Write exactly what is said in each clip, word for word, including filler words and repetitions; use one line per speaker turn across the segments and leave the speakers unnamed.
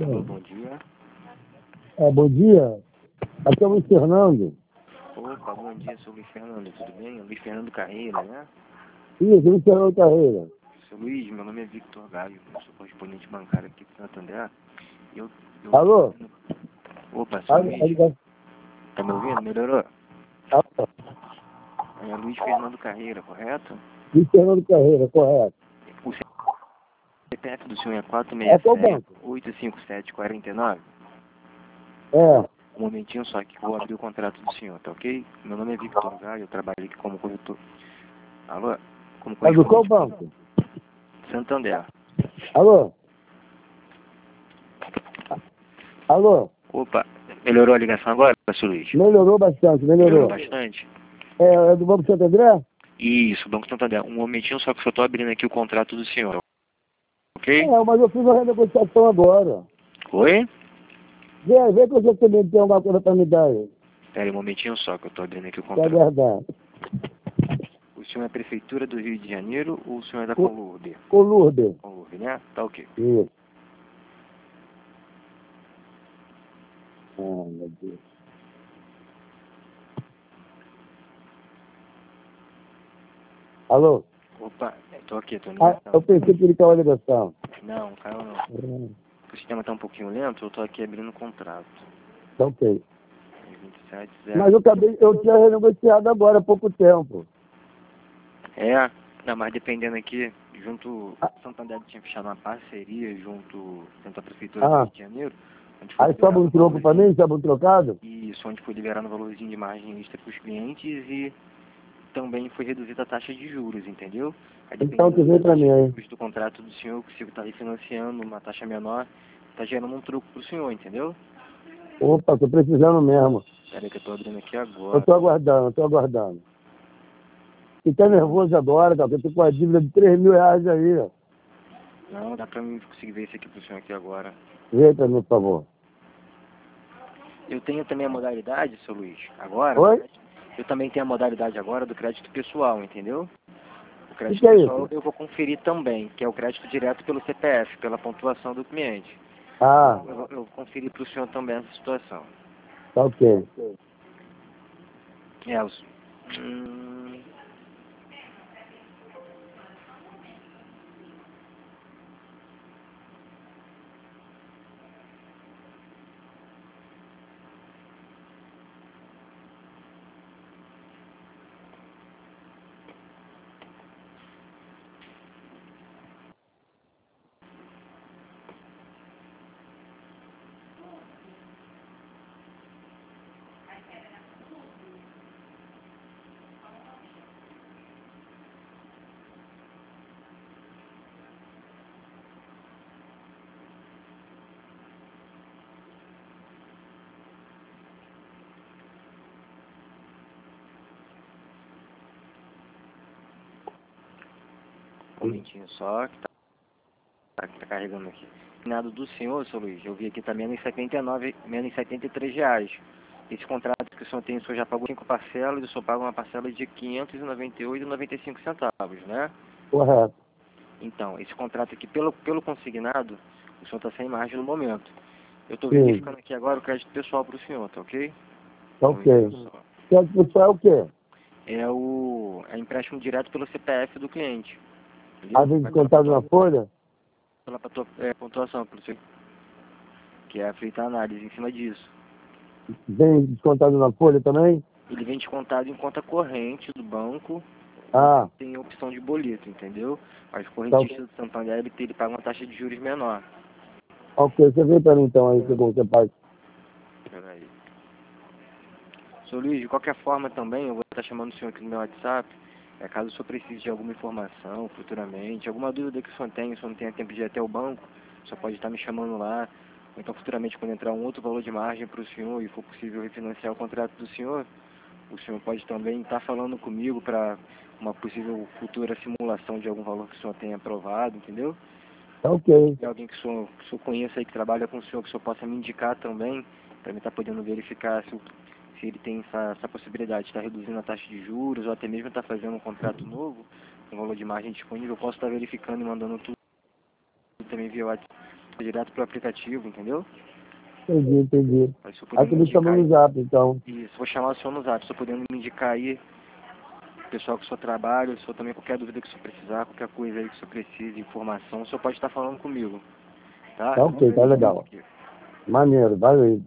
Alô, bom dia.
É, bom dia. Aqui é o Luiz Fernando.
Opa, bom dia, sou o Luiz Fernando, tudo bem? Luiz Fernando Carreira, né?
Isso, Luiz Fernando Carreira.
Seu Luiz, meu nome é Victor Gaio, eu sou correspondente bancário aqui de Santander. Eu, eu
Alô?
Opa, seu
A, a
Luiz,
ligação.
tá me ouvindo? Melhorou?
Alô?
É Luiz Fernando Carreira, correto?
Luiz Fernando Carreira, correto.
O C P F do senhor é quatro
É
seis
qual
sete,
banco?
oito cinco sete, quatro nove?
É.
Um momentinho só que eu vou abrir o contrato do senhor, tá ok? Meu nome é Victor Gaio, eu trabalho aqui como corretor. Alô? Como
É do qual
correspondente
banco?
Santander.
Alô? Alô?
Opa, melhorou a ligação agora, seu Luiz?
Melhorou bastante,
Melhorou
melhorou.
bastante?
É, é do Banco Santo André?
Isso, Banco Santander. Um momentinho só que eu só estou abrindo aqui o contrato do senhor, ok?
É, mas eu fiz uma renegociação agora.
Oi?
Vê, vê que você também tem alguma coisa para me dar aí.
Espera aí um momentinho só que eu estou abrindo aqui o
Tá
contrato.
aguardando.
O senhor é Prefeitura do Rio de Janeiro ou o senhor é da
Co-
Conlurde?
Com Lourdes.
Conlurde, né? Tá ok.
Isso. Ah, meu Deus. Alô?
Opa, estou aqui, estou
Ah,
ligando.
eu pensei que ele caiu a ligação.
Não, caiu não.
Hum,
O sistema está um pouquinho lento, eu estou aqui abrindo o contrato.
Tá ok.
vinte e sete,
Mas
zero.
eu acabei, eu tinha renegociado agora há pouco tempo.
É, não, mas dependendo aqui, junto,
Ah,
Santander tinha fechado uma parceria junto, junto à Prefeitura do
ah,
Rio de Janeiro, onde foi
aí sobra
liberado
um
o
troco para
valorzinho.
mim, sobra um trocado?
Isso, onde foi liberado um valorzinho de margem extra para os clientes e também foi reduzida a taxa de juros, entendeu? Aí
Então
dependendo
que
da
vem para
taxa
mim
de
aí.
juros do contrato do senhor, que o senhor está refinanciando uma taxa menor, está gerando um troco para o senhor, entendeu?
Opa, tô precisando mesmo.
Peraí que eu estou abrindo aqui
Eu
agora.
tô aguardando, eu tô aguardando. Fiquei nervoso agora, cara, porque eu tô com a dívida de três mil reais aí. Ó.
Não, dá para mim conseguir ver isso aqui para o senhor aqui agora.
Vê pra mim, por favor.
Eu tenho também a modalidade, seu Luiz, agora, do
Oi?
crédito- eu também tenho a modalidade agora do crédito pessoal, entendeu? O
O que,
crédito
que é
pessoal
isso?
eu vou conferir também, que é o crédito direto pelo C P F, pela pontuação do cliente.
Ah,
Eu, vou- eu vou conferir para o senhor também essa situação.
tá ok.
É, os... Hum... Um momentinho só, que tá, tá, tá carregando aqui. Nada do senhor, seu Luiz, eu vi aqui tá menos setenta e nove, menos setenta e três reais. Esse contrato que o senhor tem, o senhor já pagou cinco parcelas, e o senhor paga uma parcela de quinhentos e noventa e oito reais e noventa e cinco centavos, né?
Correto.
Então, esse contrato aqui, pelo, pelo consignado, o senhor está sem margem no momento. Eu estou
Sim,
verificando aqui agora o crédito pessoal para o senhor, tá ok?
tá
Um momentinho
ok.
só.
Crédito pessoal é o quê?
É o é empréstimo direto pelo C P F do cliente,
Às
entendeu?
vezes
Vai pela,
descontado
pontua,
na folha?
pela pontua, é, pontuação, pelo seu, que é feita a análise em cima disso.
Vem descontado na folha também?
Ele vem descontado em conta corrente do banco e
Ah,
tem a opção de boleto, entendeu? Mas o
tá ok.
correntista do Santander, ele, ele paga uma taxa de juros menor.
Ok, você vem pra mim então aí, que você faz.
Peraí. Seu Luiz, de qualquer forma também, eu vou estar chamando o senhor aqui no meu WhatsApp, é, caso o senhor precise de alguma informação futuramente, alguma dúvida que o senhor tenha, o senhor não tenha tempo de ir até o banco, o senhor pode estar me chamando lá, ou então futuramente quando entrar um outro valor de margem para o senhor e for possível refinanciar o contrato do senhor, o senhor pode também estar falando comigo para uma possível futura simulação de algum valor que o senhor tenha aprovado, entendeu?
Tá ok.
Tem alguém que o senhor, que o senhor conheça aí que trabalha com o senhor, que o senhor possa me indicar também, para mim estar podendo verificar se, o- se ele tem essa, essa possibilidade de estar reduzindo a taxa de juros ou até mesmo estar fazendo um contrato novo, com valor de margem disponível, eu posso estar verificando e mandando tudo também via WhatsApp. direto pro aplicativo, entendeu?
Entendi, entendi.
Aí, se eu
Aí
puder
tu
me
me chama
indicar
no
aí,
zap, então.
isso, vou chamar o senhor no zap, se eu puder me indicar aí, o pessoal que o senhor trabalha, o senhor também, qualquer dúvida que o senhor precisar, qualquer coisa aí que o senhor precise, informação, o senhor pode estar falando comigo, tá?
Tá ok, tá legal. Maneiro, valeu.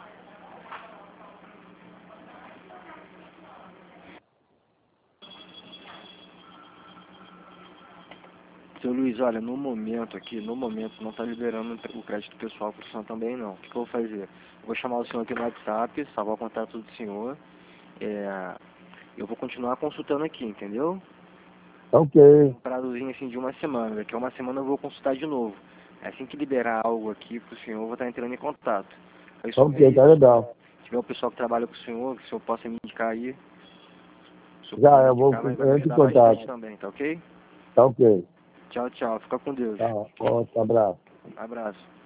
Seu Luiz, olha, no momento aqui, no momento, não está liberando o crédito pessoal para o senhor também, não. O que, que eu vou fazer? Eu vou chamar o senhor aqui no WhatsApp, salvar o contato do senhor. É, eu vou continuar consultando aqui, entendeu?
Tá ok.
Um prazozinho assim de uma semana. Daqui a uma semana eu vou consultar de novo. Assim que liberar algo aqui para o senhor, eu vou estar entrando em contato. Aí,
Tá ok, tá legal.
se tiver o pessoal que trabalha com o senhor, que o senhor possa me indicar aí, o senhor
Já,
puder me
eu vou
indicar, vai, vai me
entrar em
ajudar bastante
contato.
também, tá ok?
Tá ok.
Tchau, tchau. Fica com Deus.
Tá, outro abraço.
Abraço.